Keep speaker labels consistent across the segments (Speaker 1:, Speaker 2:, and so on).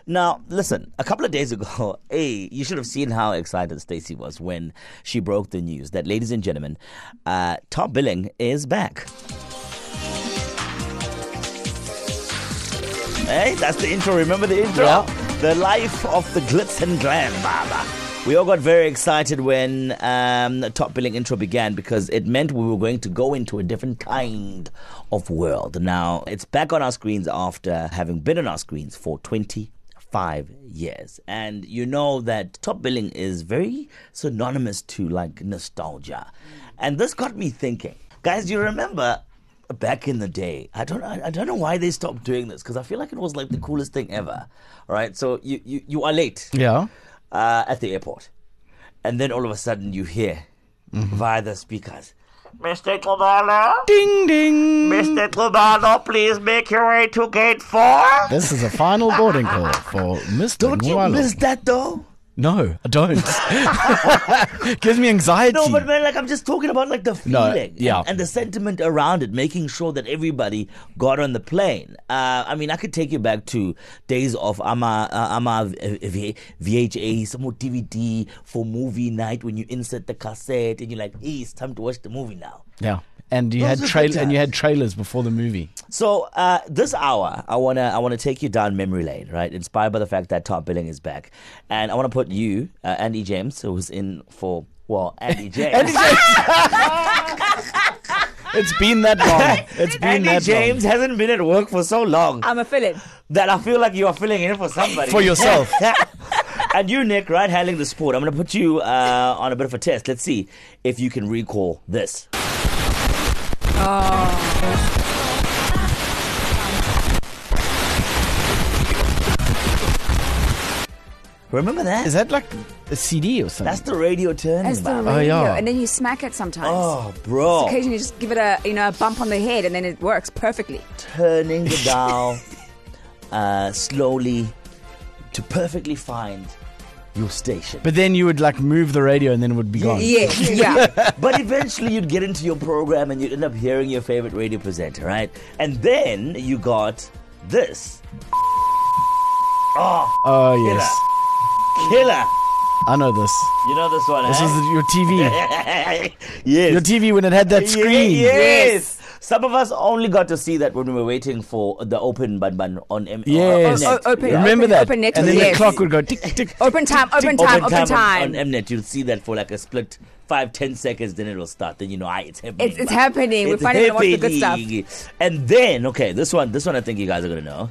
Speaker 1: Now, listen, a couple of days ago, you should have seen how excited Stacey was when she broke the news that, ladies and gentlemen, Top Billing is back. Hey, that's the intro. Remember the intro?
Speaker 2: Yeah.
Speaker 1: The life of the glitz and glam, Baba. We all got very excited when the Top Billing intro began because it meant we were going to go into a different kind of world. Now, it's back on our screens after having been on our screens for 25 years. And you know that Top Billing is very synonymous to like nostalgia. And this got me thinking. Guys, do you remember back in the day? I don't know why they stopped doing this because I feel like it was like the coolest thing ever. All right, so you are late.
Speaker 2: Yeah.
Speaker 1: At the airport. And then all of a sudden you hear via the speakers, Mr. Tlobano?
Speaker 2: Ding, ding.
Speaker 1: Mr. Tlobano, please make your way to gate 4.
Speaker 2: This is a final boarding call for Mr.
Speaker 1: Don't you
Speaker 2: Mwalo.
Speaker 1: miss that though?
Speaker 2: No, I don't. Gives me anxiety.
Speaker 1: No, but man, like I'm just talking about like the feeling
Speaker 2: yeah.
Speaker 1: and the sentiment around it, making sure that everybody got on the plane. I mean, I could take you back to days of VHA, some more DVD for movie night when you insert the cassette and you're like, hey, it's time to watch the movie now.
Speaker 2: Yeah. And you
Speaker 1: Those
Speaker 2: had
Speaker 1: are good
Speaker 2: you had
Speaker 1: times.
Speaker 2: trailers before the movie.
Speaker 1: So this hour, I wanna take you down memory lane, right? Inspired by the fact that Top Billing is back, and I want to put you, Andy James, who's in for Andy James.
Speaker 2: Andy James. It's been that long. It's been
Speaker 1: Andy
Speaker 2: that
Speaker 1: James
Speaker 2: long.
Speaker 1: hasn't been at work for so long
Speaker 3: I'm a fill-in.
Speaker 1: that I feel like you are filling in for somebody.
Speaker 2: For yourself.
Speaker 1: And you, Nick, right, handling the sport. I'm going to put you on a bit of a test. Let's see if you can recall this. Remember that?
Speaker 2: Is that like a CD or something?
Speaker 1: That's the radio turning.
Speaker 3: As the
Speaker 1: man.
Speaker 3: radio,
Speaker 2: yeah.
Speaker 3: and then you smack it sometimes.
Speaker 1: Oh, bro.
Speaker 3: Occasionally, you just give it a bump on the head, and then it works perfectly.
Speaker 1: Turning the dial slowly to perfectly find your station.
Speaker 2: But then you would like move the radio and then it would be gone.
Speaker 3: Yeah.
Speaker 1: But eventually you'd get into your program and you'd end up hearing your favorite radio presenter, right? And then you got this.
Speaker 2: Oh, yes.
Speaker 1: Killer.
Speaker 2: I know this.
Speaker 1: You know this one,
Speaker 2: This
Speaker 1: eh?
Speaker 2: is your TV.
Speaker 1: Yes.
Speaker 2: Your TV when it had that screen.
Speaker 1: Yes. Some of us only got to see that when we were waiting for the open button on
Speaker 2: Yes.
Speaker 1: Mnet.
Speaker 3: Open-
Speaker 1: Yeah.
Speaker 2: Remember that?
Speaker 3: Open Net,
Speaker 2: and then
Speaker 3: yes.
Speaker 2: the clock would go tick, tick.
Speaker 3: Open time.
Speaker 1: Open time on Mnet. You'll see that for like a split 5-10 seconds, then it'll start. Then you know, it's happening.
Speaker 3: It's happening. We're finally gonna watch the good stuff.
Speaker 1: stuff. And then, okay, this one I think you guys are gonna know.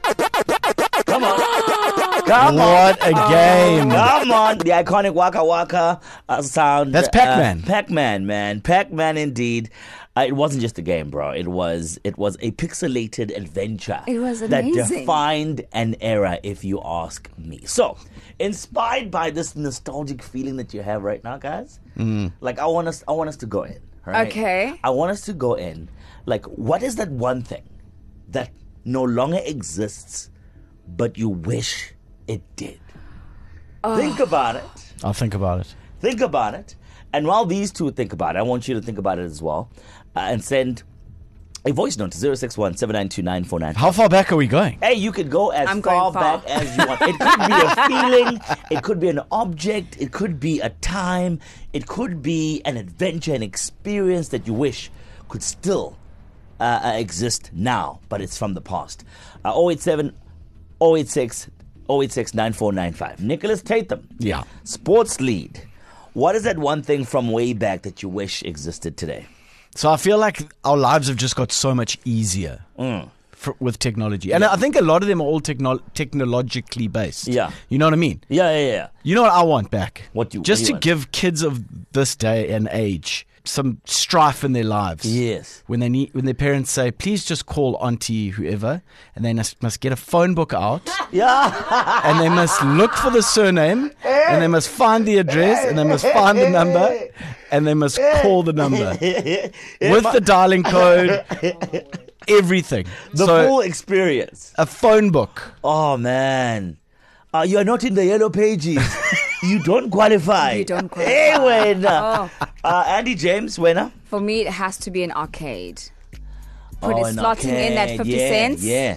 Speaker 1: Come on.
Speaker 2: What a game.
Speaker 1: Come on. The iconic Waka Waka sound.
Speaker 2: That's Pac-Man.
Speaker 1: Pac-Man, man. Pac-Man indeed. It wasn't just a game, bro. It was a pixelated adventure.
Speaker 3: It was
Speaker 1: that
Speaker 3: amazing.
Speaker 1: defined an era, if you ask me. So, inspired by this nostalgic feeling that you have right now, guys, like I want us to go in. Right?
Speaker 3: Okay.
Speaker 1: I want us to go in. Like, what is that one thing that no longer exists, but you wish it did? Think about it.
Speaker 2: I'll think about it.
Speaker 1: Think about it. And while these two think about it, I want you to think about it as well. And send a voice note to 061-792-9495.
Speaker 2: How far back are we going?
Speaker 1: Hey, you could go as
Speaker 3: I'm
Speaker 1: far
Speaker 3: going far.
Speaker 1: back as you want. It could be a feeling. It could be an object. It could be a time. It could be an adventure, an experience that you wish could still exist now, but it's from the past. 087 086 086 9495. Nicholas Tatham.
Speaker 2: Yeah.
Speaker 1: Sports lead. What is that one thing from way back that you wish existed today?
Speaker 2: So I feel like our lives have just got so much easier with technology. And I think a lot of them are all technologically based.
Speaker 1: Yeah.
Speaker 2: You know what I mean?
Speaker 1: Yeah.
Speaker 2: You know what I want back?
Speaker 1: What do you
Speaker 2: Just to
Speaker 1: want?
Speaker 2: give kids of this day and age some strife in their lives.
Speaker 1: Yes.
Speaker 2: When their parents say, please just call auntie whoever, and they must get a phone book out,
Speaker 1: Yeah.
Speaker 2: and they must look for the surname, and they must find the address, and they must find the number, and they must call the number with the dialing code, everything.
Speaker 1: The
Speaker 2: So,
Speaker 1: full experience.
Speaker 2: a phone book.
Speaker 1: Oh, man. You are not in the yellow pages. You don't qualify.
Speaker 3: You don't qualify.
Speaker 1: Hey, winner.
Speaker 3: Oh,
Speaker 1: Andy James, winner.
Speaker 3: for me, it has to be an arcade.
Speaker 1: Oh, an
Speaker 3: Slotting in that
Speaker 1: arcade.
Speaker 3: 50
Speaker 1: Yeah,
Speaker 3: cents.
Speaker 1: Yeah.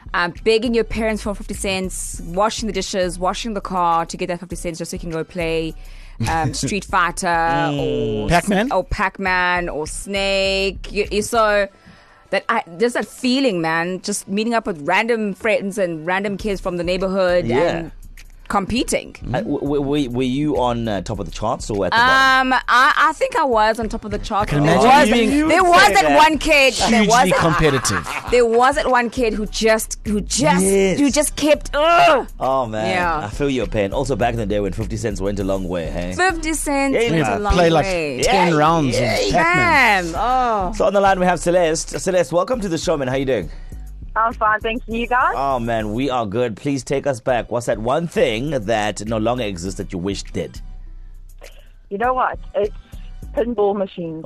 Speaker 3: begging your parents for 50 cents, washing the dishes, washing the car to get that 50 cents just so you can go play Street Fighter or Pac-Man or Snake. You saw that just that feeling, man, just meeting up with random friends and random kids from the neighborhood and competing.
Speaker 1: Were you on top of the charts or at the bottom?
Speaker 3: I think I was on top of the charts.
Speaker 2: There was
Speaker 3: that one kid.
Speaker 2: Hugely competitive.
Speaker 3: There was that one kid who just kept.
Speaker 1: Oh man,
Speaker 3: Yeah.
Speaker 1: I feel your pain. Also, back in the day when 50 cents went a long way. Hey,
Speaker 3: 50 cents
Speaker 1: Yeah,
Speaker 3: went a long
Speaker 2: play like
Speaker 3: way.
Speaker 2: 10 rounds of Pac-Man.
Speaker 3: Damn. Oh.
Speaker 1: So on the line we have Celeste. Celeste, welcome to the show, man. How you doing?
Speaker 4: I'm fine, thank you, guys.
Speaker 1: Oh man, we are good. Please take us back. What's that one thing that no longer exists that you wish did?
Speaker 4: You know what? It's pinball machines.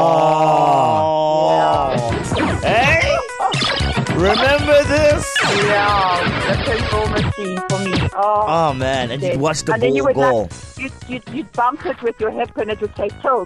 Speaker 1: Hey, remember this?
Speaker 4: Yeah, the pinball machine for me.
Speaker 1: Oh man, and you'd watch the
Speaker 4: and then you
Speaker 1: ball
Speaker 4: would
Speaker 1: go.
Speaker 4: you'd bump it with your hip and it would take tilt.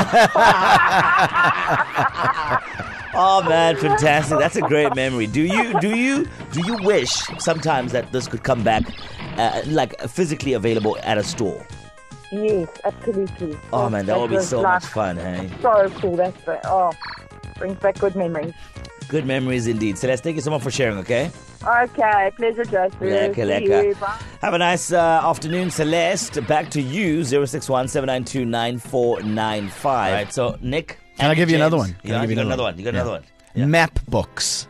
Speaker 1: Oh man, fantastic! That's a great memory. Do you wish sometimes that this could come back, like physically available at a store?
Speaker 4: Yes, absolutely.
Speaker 1: Oh man, that would be so much fun, hey?
Speaker 4: So cool. Brings back good memories.
Speaker 1: Good memories indeed. Celeste, thank you so much for sharing. Okay.
Speaker 4: Okay, pleasure, Joseph.
Speaker 1: Lekker. Have a nice afternoon, Celeste. Back to you, 061-792-9495. Right, so Nick.
Speaker 2: Can I give you another one?
Speaker 1: You got another one. Yeah.
Speaker 2: Map books.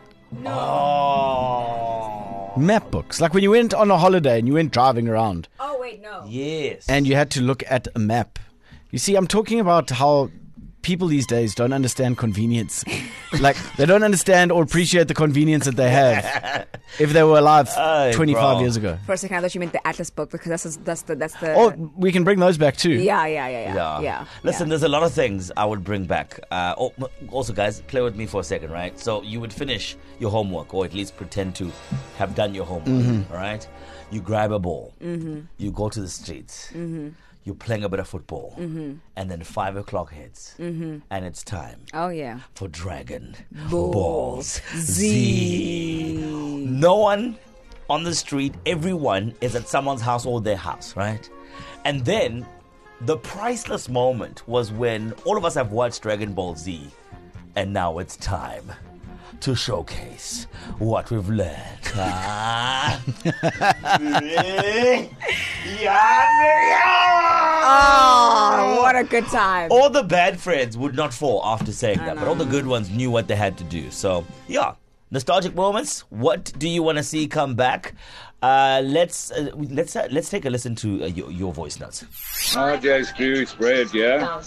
Speaker 1: Oh.
Speaker 2: Map books. Like when you went on a holiday and you went driving around.
Speaker 3: Oh, wait, no.
Speaker 1: Yes.
Speaker 2: And you had to look at a map. You see, I'm talking about how people these days don't understand convenience. Like, they don't understand or appreciate the convenience that they have if they were alive 25 years ago.
Speaker 3: For a second, I thought you meant the Atlas book because that's the.
Speaker 2: Oh, we can bring those back too.
Speaker 3: Yeah.
Speaker 1: Listen, there's a lot of things I would bring back. Also, guys, play with me for a second, right? So you would finish your homework, or at least pretend to have done your homework, all right? You grab a ball. You go to the streets. You're playing a bit of football. And then 5 o'clock hits. And it's time.
Speaker 3: Oh, yeah.
Speaker 1: For Dragon Balls Z. No one on the street, everyone is at someone's house or their house, right? And then the priceless moment was when all of us have watched Dragon Ball Z, and now it's time to showcase what we've learned.
Speaker 3: Oh, what a good time.
Speaker 1: All the bad friends would not fall after saying that, but all the good ones knew what they had to do. So, yeah, nostalgic moments. What do you want to see come back? Let's take a listen to your voice notes.
Speaker 5: RJ Screw Spread, yeah.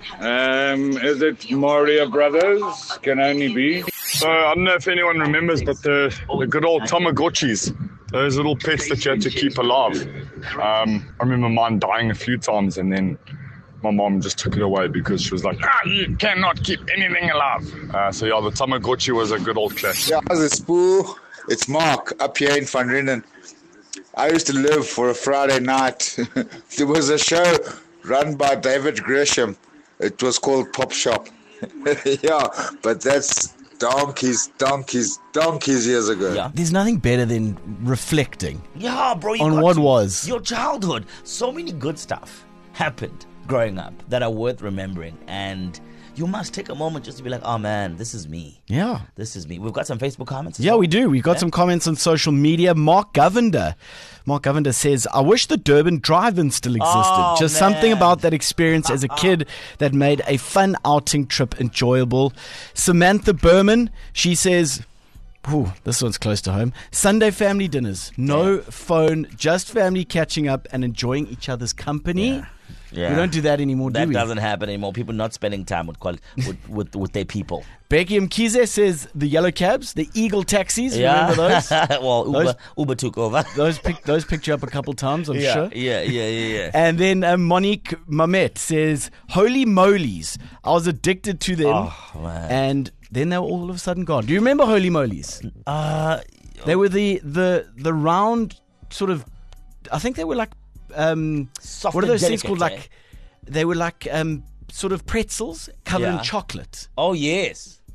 Speaker 5: Is it Mario Brothers? Can only be.
Speaker 6: I don't know if anyone remembers, but the good old Tamagotchis, those little pets that you had to keep alive. I remember mine dying a few times, and then my mom just took it away because she was like, you cannot keep anything alive. So yeah, the Tamagotchi was a good old classic.
Speaker 7: Yeah, it's Spoo. It's Mark up here in Van Riebeeck. I used to live for a Friday night. There was a show run by David Gresham. It was called Pop Shop. Yeah, but that's donkeys years ago.
Speaker 1: Yeah.
Speaker 2: There's nothing better than reflecting
Speaker 1: Bro,
Speaker 2: on what was.
Speaker 1: Your childhood. So many good stuff happened growing up that are worth remembering, and you must take a moment just to be like, oh man, this is me.
Speaker 2: Yeah.
Speaker 1: This is me. We've got some Facebook comments as
Speaker 2: Yeah,
Speaker 1: well.
Speaker 2: we do. We've got some comments on social media. Mark Govender says, I wish the Durban Drive-In still existed.
Speaker 1: Oh,
Speaker 2: Just
Speaker 1: man.
Speaker 2: something about that experience as a kid that made a fun outing trip enjoyable. Samantha Berman, she says, this one's close to home. Sunday family dinners. No phone, just family catching up and enjoying each other's company.
Speaker 1: Yeah.
Speaker 2: We don't do that anymore, do
Speaker 1: That
Speaker 2: we?
Speaker 1: doesn't happen anymore. People not spending time with their people.
Speaker 2: Becky Mkize says the yellow cabs, the Eagle taxis. Remember those?
Speaker 1: Well, Uber took over.
Speaker 2: Those picked you up a couple times, I'm sure.
Speaker 1: Yeah.
Speaker 2: And then Monique Mamet says, holy molies. I was addicted to them.
Speaker 1: Oh, man.
Speaker 2: And then they were all of a sudden gone. Do you remember holy molies? They were the round sort of, I think they were like,
Speaker 1: Soft
Speaker 2: what are
Speaker 1: and
Speaker 2: those things
Speaker 1: delicate,
Speaker 2: called? Like, they were like sort of pretzels covered in chocolate.
Speaker 1: Oh, yes.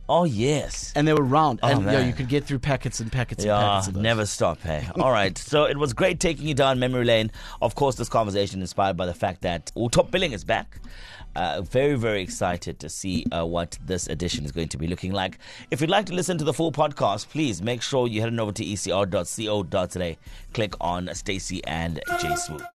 Speaker 1: Oh, yes.
Speaker 2: And they were round.
Speaker 1: Oh,
Speaker 2: and
Speaker 1: man.
Speaker 2: you could get through packets and packets and
Speaker 1: Yeah,
Speaker 2: packets of those.
Speaker 1: never stop, hey. All right, so it was great taking you down memory lane. Of course, this conversation inspired by the fact that Top Billing is back. Very, very excited to see what this edition is going to be looking like. If you'd like to listen to the full podcast, please make sure you head on over to ecr.co.za. Click on Stacey and Jay Swoop.